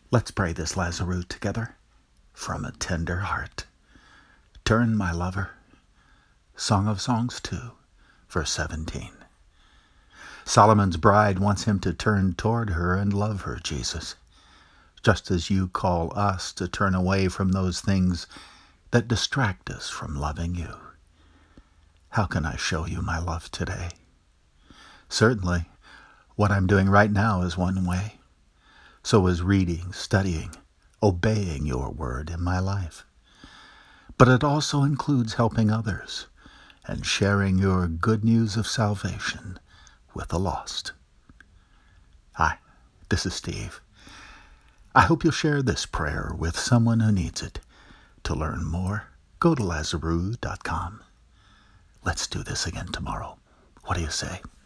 Let's pray this Lazarus together from a tender heart. Turn, my lover. Song of Songs 2, verse 17. Solomon's bride wants him to turn toward her and love her, Jesus, just as you call us to turn away from those things that distract us from loving you. How can I show you my love today? Certainly, what I'm doing right now is one way. So is reading, studying, obeying your word in my life. But it also includes helping others and sharing your good news of salvation with the lost. Hi, this is Steve. I hope you'll share this prayer with someone who needs it. To learn more, go to Lazarus.com. Let's do this again tomorrow. What do you say?